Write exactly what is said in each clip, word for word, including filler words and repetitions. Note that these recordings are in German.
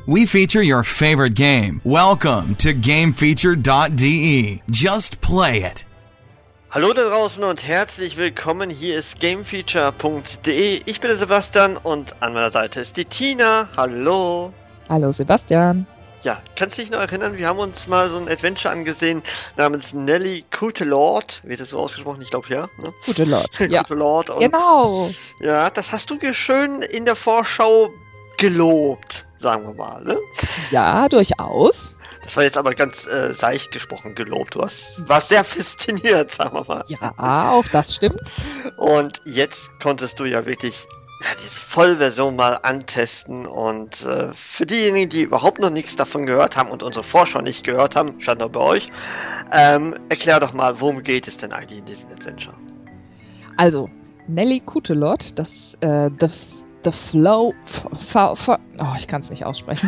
We feature your favorite game. Welcome to game feature dot d e. Just play it. Hallo da draußen und herzlich willkommen. Hier ist game feature punkt d e. Ich bin der Sebastian und an meiner Seite ist die Tina. Hallo. Hallo Sebastian. Ja, kannst du dich noch erinnern, wir haben uns mal so ein Adventure angesehen namens Nelly Cutelord. Wird das so ausgesprochen? Ich glaube ja. Ne? Cutelord, ja. Cutelord. Und genau. Ja, das hast du schön in der Vorschau gelobt, sagen wir mal, ne? Ja, durchaus. Das war jetzt aber ganz äh, seicht gesprochen gelobt. Du hast, warst sehr fasziniert, sagen wir mal. Ja, auch das stimmt. Und jetzt konntest du ja wirklich ja, diese Vollversion mal antesten. Und äh, für diejenigen, die überhaupt noch nichts davon gehört haben und unsere Vorschau nicht gehört haben, stand auch bei euch, ähm, erklär doch mal, worum geht es denn eigentlich in diesem Adventure? Also, Nelly Cutelord, das äh, The The Flow, f- f- f- oh, ich kann es nicht aussprechen.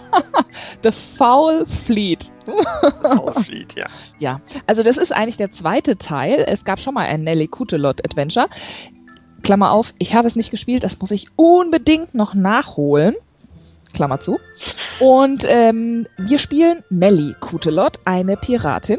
The Foul Fleet. Foul Fleet, ja. Ja, also das ist eigentlich der zweite Teil. Es gab schon mal ein Nelly Cutelord Adventure. Klammer auf, ich habe es nicht gespielt, das muss ich unbedingt noch nachholen. Klammer zu. Und ähm, wir spielen Nelly Cutelord, eine Piratin,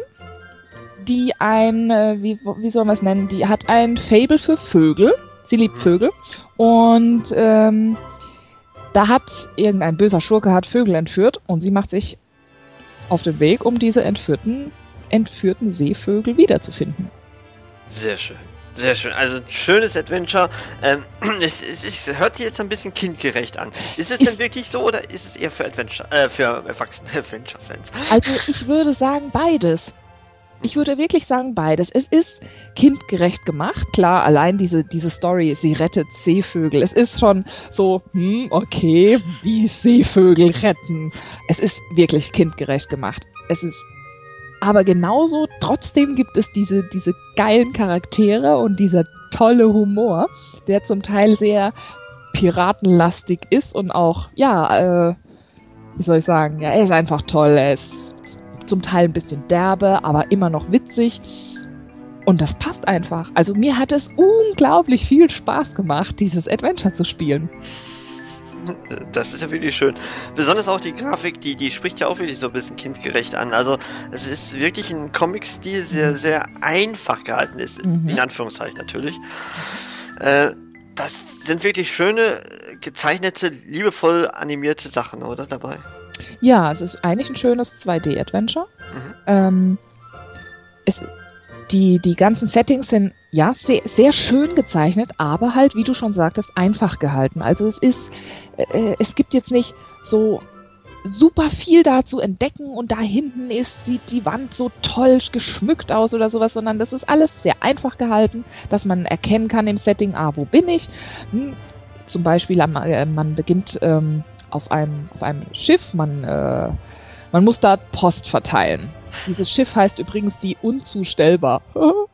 die ein, äh, wie, wie soll man es nennen, die hat ein Faible für Vögel. Sie liebt Vögel. Und ähm, da hat irgendein böser Schurke hat Vögel entführt und sie macht sich auf den Weg, um diese entführten, entführten Seevögel wiederzufinden. Sehr schön. Sehr schön. Also ein schönes Adventure. Ähm, es, es, es hört sich jetzt ein bisschen kindgerecht an. Ist es denn wirklich so oder ist es eher für Adventure, äh, für erwachsene Adventure-Fans? Also ich würde sagen beides. Ich würde wirklich sagen beides. Es ist kindgerecht gemacht. Klar, allein diese, diese Story, sie rettet Seevögel. Es ist schon so, hm, okay, wie Seevögel retten. Es ist wirklich kindgerecht gemacht. Es ist aber genauso, trotzdem gibt es diese, diese geilen Charaktere und dieser tolle Humor, der zum Teil sehr piratenlastig ist und auch, ja, äh, wie soll ich sagen, ja, er ist einfach toll. Er ist zum Teil ein bisschen derbe, aber immer noch witzig. Und das passt einfach. Also mir hat es unglaublich viel Spaß gemacht, dieses Adventure zu spielen. Das ist ja wirklich schön. Besonders auch die Grafik, die, die spricht ja auch wirklich so ein bisschen kindgerecht an. Also es ist wirklich ein Comic-Stil, sehr, sehr einfach gehalten ist. Mhm. In Anführungszeichen natürlich. Äh, das sind wirklich schöne, gezeichnete, liebevoll animierte Sachen, oder? Dabei. Ja, es ist eigentlich ein schönes zwei D-Adventure. Mhm. Ähm, es, die, die ganzen Settings sind ja sehr, sehr schön gezeichnet, aber halt, wie du schon sagtest, einfach gehalten. Also es ist, äh, es gibt jetzt nicht so super viel da zu entdecken und da hinten ist, sieht die Wand so toll geschmückt aus oder sowas, sondern das ist alles sehr einfach gehalten, dass man erkennen kann im Setting, ah, wo bin ich? Hm, zum Beispiel, äh, man beginnt ähm, auf einem, auf einem Schiff, man, äh, man muss da Post verteilen. Dieses Schiff heißt übrigens die Unzustellbar.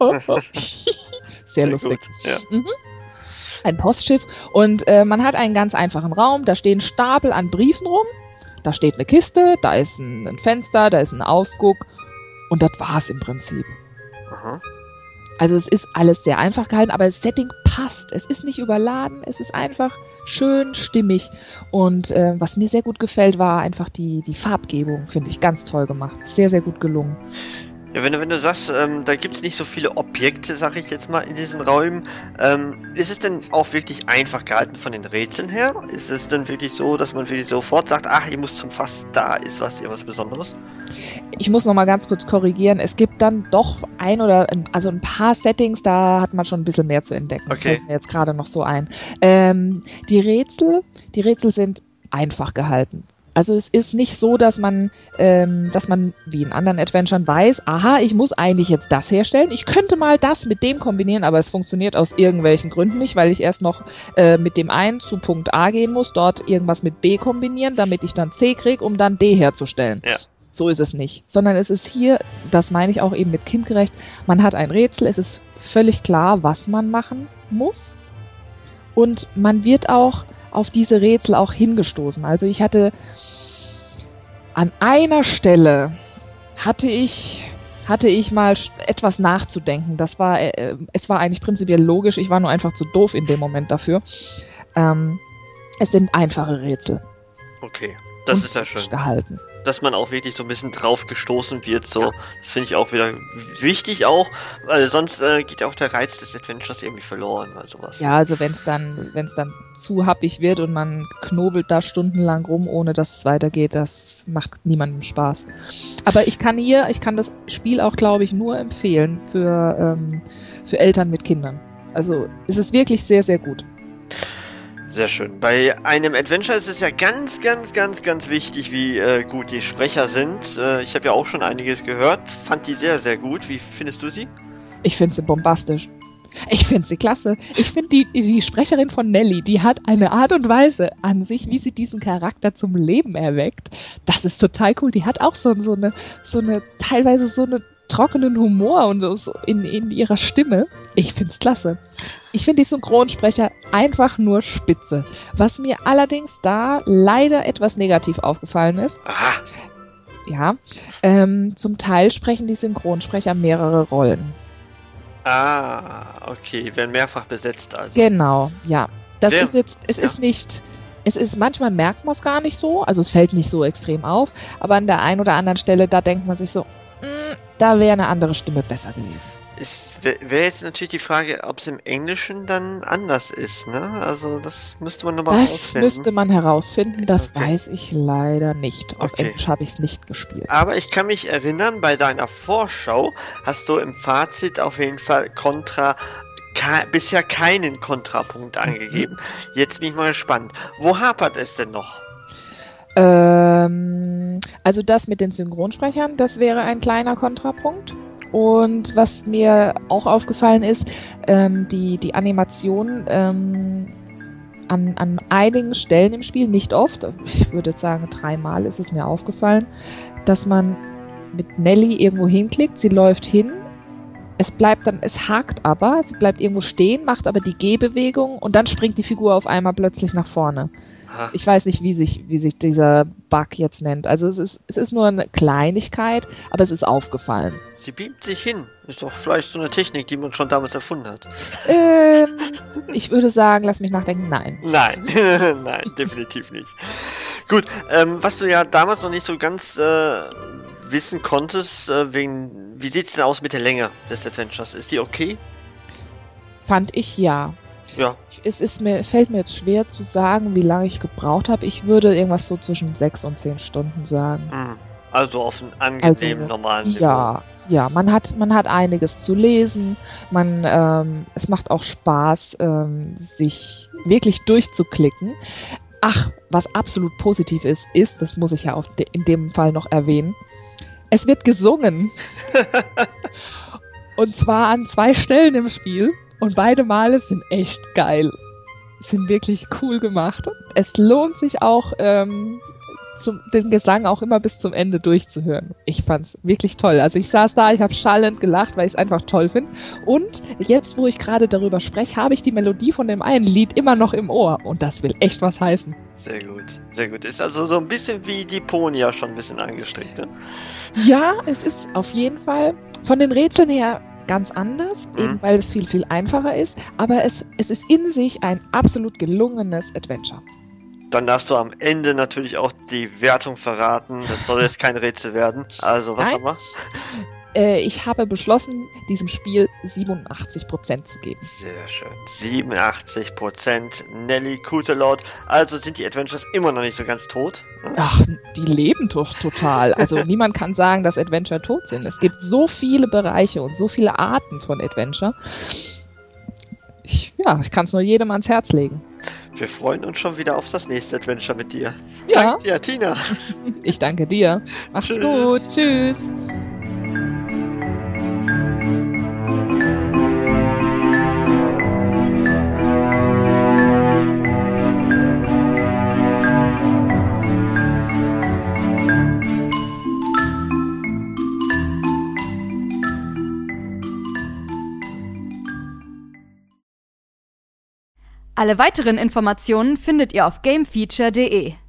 Sehr, Sehr lustig. Gut, ja. Mhm. Ein Postschiff und äh, man hat einen ganz einfachen Raum, da stehen Stapel an Briefen rum, da steht eine Kiste, da ist ein, ein Fenster, da ist ein Ausguck und das war's im Prinzip. Aha. Also es ist alles sehr einfach gehalten, aber das Setting passt. Es ist nicht überladen, es ist einfach schön stimmig. Und äh, was mir sehr gut gefällt, war einfach die, die Farbgebung, finde ich ganz toll gemacht. Sehr, sehr gut gelungen. Ja, wenn du, wenn du sagst, ähm, da gibt es nicht so viele Objekte, sag ich jetzt mal, in diesen Räumen, ähm, ist es denn auch wirklich einfach gehalten von den Rätseln her? Ist es denn wirklich so, dass man wirklich sofort sagt, ach, ich muss zum Fass, da ist was, irgendwas Besonderes? Ich muss noch mal ganz kurz korrigieren. Es gibt dann doch ein oder ein, also ein paar Settings, da hat man schon ein bisschen mehr zu entdecken. Okay. Fällt mir jetzt gerade noch so ein. Ähm, die Rätsel, die Rätsel sind einfach gehalten. Also es ist nicht so, dass man, ähm, dass man wie in anderen Adventuren weiß, aha, ich muss eigentlich jetzt das herstellen. Ich könnte mal das mit dem kombinieren, aber es funktioniert aus irgendwelchen Gründen nicht, weil ich erst noch äh, mit dem einen zu Punkt A gehen muss, dort irgendwas mit B kombinieren, damit ich dann C kriege, um dann D herzustellen. Ja. So ist es nicht. Sondern es ist hier, das meine ich auch eben mit kindgerecht, man hat ein Rätsel, es ist völlig klar, was man machen muss. Und man wird auch auf diese Rätsel auch hingestoßen. Also ich hatte an einer Stelle hatte ich hatte ich mal etwas nachzudenken. Das war äh, es war eigentlich prinzipiell logisch. Ich war nur einfach zu doof in dem Moment dafür. Ähm, es sind einfache Rätsel. Okay. Das ist ja schön. Gehalten. Dass man auch wirklich so ein bisschen drauf gestoßen wird, so. Ja. Das finde ich auch wieder wichtig auch, weil sonst äh, geht auch der Reiz des Adventures irgendwie verloren, oder sowas. Ja, also wenn es dann, wenn es dann zu happig wird und man knobelt da stundenlang rum, ohne dass es weitergeht, das macht niemandem Spaß. Aber ich kann hier, ich kann das Spiel auch, glaube ich, nur empfehlen für, ähm, für Eltern mit Kindern. Also es ist wirklich sehr, sehr gut. Sehr schön. Bei einem Adventure ist es ja ganz, ganz, ganz, ganz wichtig, wie äh, gut die Sprecher sind. Äh, ich habe ja auch schon einiges gehört, fand die sehr, sehr gut. Wie findest du sie? Ich finde sie bombastisch. Ich finde sie klasse. Ich finde die, die Sprecherin von Nelly, die hat eine Art und Weise an sich, wie sie diesen Charakter zum Leben erweckt. Das ist total cool. Die hat auch so, so eine, so eine, teilweise so eine trockenen Humor und so in, in ihrer Stimme. Ich finde es klasse. Ich finde die Synchronsprecher einfach nur spitze. Was mir allerdings da leider etwas negativ aufgefallen ist, Aha. ja, ähm, zum Teil sprechen die Synchronsprecher mehrere Rollen. Ah, okay, werden mehrfach besetzt also. Genau, ja. Das Wer, ist jetzt, es ja. ist nicht, es ist, manchmal merkt man es gar nicht so, also es fällt nicht so extrem auf, aber an der einen oder anderen Stelle, da denkt man sich so, mh, da wäre eine andere Stimme besser gewesen. Es wäre jetzt natürlich die Frage, ob es im Englischen dann anders ist, ne? Also das müsste man nochmal herausfinden. Das müsste man herausfinden, das okay. weiß ich leider nicht. Auf okay. Englisch habe ich es nicht gespielt. Aber ich kann mich erinnern, bei deiner Vorschau hast du im Fazit auf jeden Fall Kontra, ke- bisher keinen Kontrapunkt angegeben. Mhm. Jetzt bin ich mal gespannt. Wo hapert es denn noch? Ähm, also das mit den Synchronsprechern, das wäre ein kleiner Kontrapunkt. Und was mir auch aufgefallen ist, ähm, die, die Animation ähm, an, an einigen Stellen im Spiel, nicht oft, ich würde jetzt sagen dreimal ist es mir aufgefallen, dass man mit Nelly irgendwo hinklickt, sie läuft hin, es bleibt dann, es hakt aber, sie bleibt irgendwo stehen, macht aber die Gehbewegung und dann springt die Figur auf einmal plötzlich nach vorne. Aha. Ich weiß nicht, wie sich, wie sich dieser Bug jetzt nennt. Also es ist, es ist nur eine Kleinigkeit, aber es ist aufgefallen. Sie beamt sich hin. Ist doch vielleicht so eine Technik, die man schon damals erfunden hat. Ähm, ich würde sagen, lass mich nachdenken, nein. Nein, nein, definitiv nicht. Gut, ähm, was du ja damals noch nicht so ganz äh, wissen konntest, äh, wegen, wie sieht's denn aus mit der Länge des Adventures? Ist die okay? Fand ich ja. Ja. Es ist mir, fällt mir jetzt schwer zu sagen, wie lange ich gebraucht habe. Ich würde irgendwas so zwischen sechs und zehn Stunden sagen. Also auf einem angenehmen, also, normalen Niveau. Ja, ja, man hat, man hat einiges zu lesen. Man, ähm, es macht auch Spaß, ähm, sich wirklich durchzuklicken. Ach, was absolut positiv ist, ist, das muss ich ja auf de- in dem Fall noch erwähnen, es wird gesungen. Und zwar an zwei Stellen im Spiel. Und beide Male sind echt geil. Sind wirklich cool gemacht. Es lohnt sich auch, ähm, zum, den Gesang auch immer bis zum Ende durchzuhören. Ich fand's wirklich toll. Also ich saß da, ich habe schallend gelacht, weil ich es einfach toll finde. Und jetzt, wo ich gerade darüber spreche, habe ich die Melodie von dem einen Lied immer noch im Ohr. Und das will echt was heißen. Sehr gut, sehr gut. Ist also so ein bisschen wie die Ponia schon ein bisschen angestrengt, ne? Ja, es ist auf jeden Fall von den Rätseln her ganz anders, mhm. eben weil es viel, viel einfacher ist, aber es, es ist in sich ein absolut gelungenes Adventure. Dann darfst du am Ende natürlich auch die Wertung verraten. Das soll jetzt kein Rätsel werden. Also, was Nein. haben wir? Äh, ich habe beschlossen, diesem Spiel siebenundachtzig Prozent zu geben. Sehr schön. siebenundachtzig Prozent. Nelly Kutelot. Also sind die Adventures immer noch nicht so ganz tot? Ach, die leben doch total. Also niemand kann sagen, dass Adventure tot sind. Es gibt so viele Bereiche und so viele Arten von Adventure. Ich, ja, ich kann es nur jedem ans Herz legen. Wir freuen uns schon wieder auf das nächste Adventure mit dir. Ja. Danke dir, Tina. Ich danke dir. Mach's Tschüss. gut. Tschüss. Alle weiteren Informationen findet ihr auf gamefeature punkt de.